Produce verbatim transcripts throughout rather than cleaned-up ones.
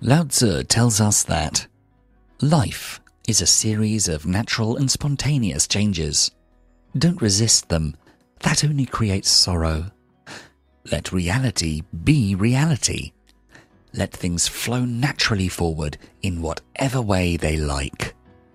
Lao Tzu tells us that life is a series of natural and spontaneous changes. Don't resist them. That only creates sorrow. Let reality be reality. Let things flow naturally forward in whatever way they like.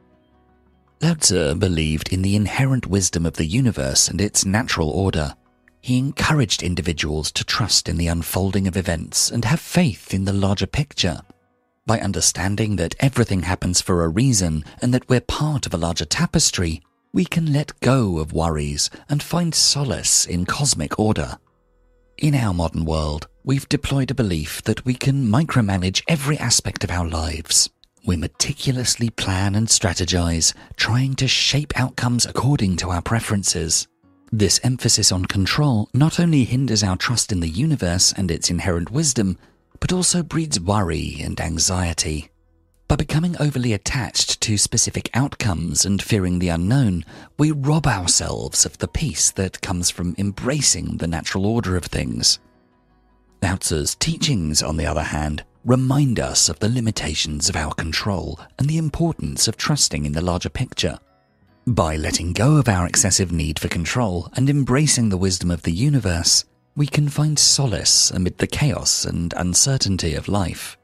Lao Tzu believed in the inherent wisdom of the universe and its natural order. He encouraged individuals to trust in the unfolding of events and have faith in the larger picture. By understanding that everything happens for a reason and that we're part of a larger tapestry, we can let go of worries and find solace in cosmic order. In our modern world, we've deployed a belief that we can micromanage every aspect of our lives. We meticulously plan and strategize, trying to shape outcomes according to our preferences. This emphasis on control not only hinders our trust in the universe and its inherent wisdom, but also breeds worry and anxiety. By becoming overly attached to specific outcomes and fearing the unknown, we rob ourselves of the peace that comes from embracing the natural order of things. Lao Tzu's teachings, on the other hand, remind us of the limitations of our control and the importance of trusting in the larger picture. By letting go of our excessive need for control and embracing the wisdom of the universe, we can find solace amid the chaos and uncertainty of life.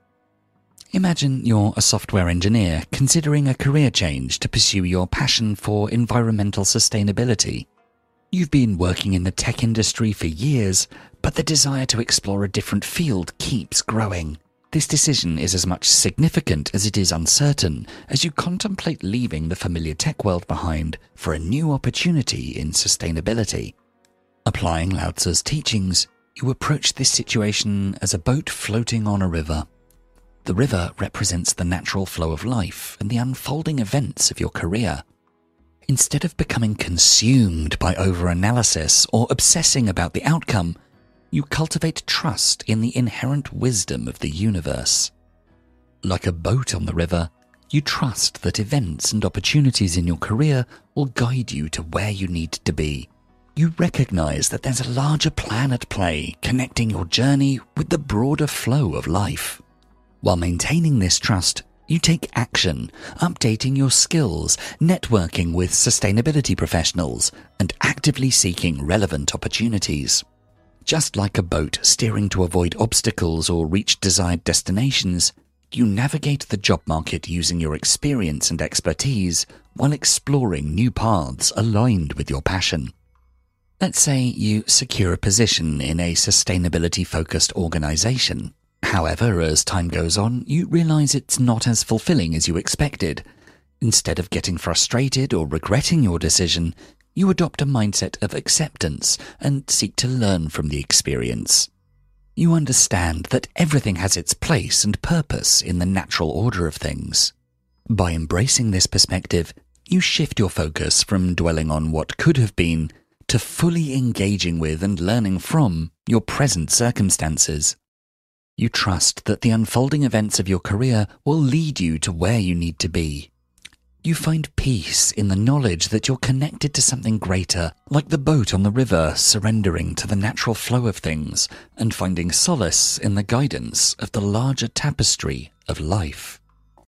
Imagine you're a software engineer considering a career change to pursue your passion for environmental sustainability. You've been working in the tech industry for years, but the desire to explore a different field keeps growing. This decision is as much significant as it is uncertain as you contemplate leaving the familiar tech world behind for a new opportunity in sustainability. Applying Lao Tzu's teachings, you approach this situation as a boat floating on a river. The river represents the natural flow of life and the unfolding events of your career. Instead of becoming consumed by overanalysis or obsessing about the outcome, you cultivate trust in the inherent wisdom of the universe. Like a boat on the river, you trust that events and opportunities in your career will guide you to where you need to be. You recognize that there's a larger plan at play, connecting your journey with the broader flow of life. While maintaining this trust, you take action, updating your skills, networking with sustainability professionals, and actively seeking relevant opportunities. Just like a boat steering to avoid obstacles or reach desired destinations, you navigate the job market using your experience and expertise while exploring new paths aligned with your passion. Let's say you secure a position in a sustainability-focused organization. However, as time goes on, you realize it's not as fulfilling as you expected. Instead of getting frustrated or regretting your decision, you adopt a mindset of acceptance and seek to learn from the experience. You understand that everything has its place and purpose in the natural order of things. By embracing this perspective, you shift your focus from dwelling on what could have been to fully engaging with and learning from your present circumstances. You trust that the unfolding events of your career will lead you to where you need to be. You find peace in the knowledge that you're connected to something greater, like the boat on the river, surrendering to the natural flow of things and finding solace in the guidance of the larger tapestry of life.